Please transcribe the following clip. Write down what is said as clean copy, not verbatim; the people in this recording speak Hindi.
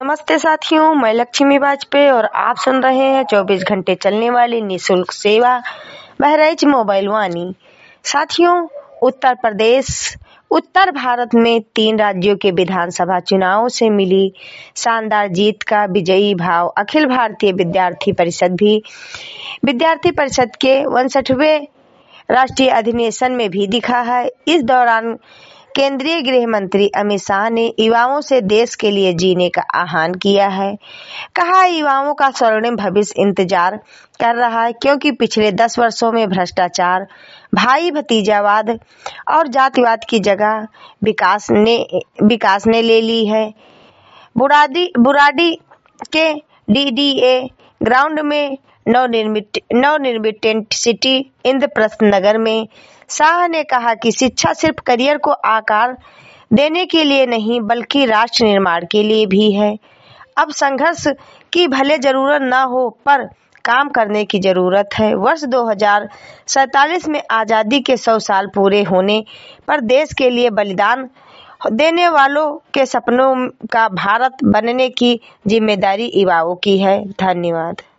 नमस्ते साथियों, मैं लक्ष्मी वाजपेयी और आप सुन रहे हैं 24 घंटे चलने वाली निःशुल्क सेवा बहराइच मोबाइल वाणी। साथियों, उत्तर भारत में 3 राज्यों के विधानसभा चुनावों से मिली शानदार जीत का विजयी भाव अखिल भारतीय विद्यार्थी परिषद के 59वें राष्ट्रीय अधिवेशन में भी दिखा है। इस दौरान केंद्रीय गृह मंत्री अमित शाह ने युवाओं से देश के लिए जीने का आह्वान किया है। कहा, युवाओं का स्वर्णिम भविष्य इंतजार कर रहा है, क्योंकि पिछले 10 वर्षों में भ्रष्टाचार, भाई भतीजावाद और जातिवाद की जगह विकास ने ले ली है। बुराड़ी के डीडीए ग्राउंड में नवनिर्मित टेंट सिटी इंद्रप्रस्थ नगर में शाह ने कहा कि शिक्षा सिर्फ करियर को आकार देने के लिए नहीं, बल्कि राष्ट्र निर्माण के लिए भी है। अब संघर्ष की भले जरूरत न हो, पर काम करने की जरूरत है। वर्ष 2047 में आजादी के 100 साल पूरे होने पर देश के लिए बलिदान देने वालों के सपनों का भारत बनने की जिम्मेदारी युवाओं की है। धन्यवाद।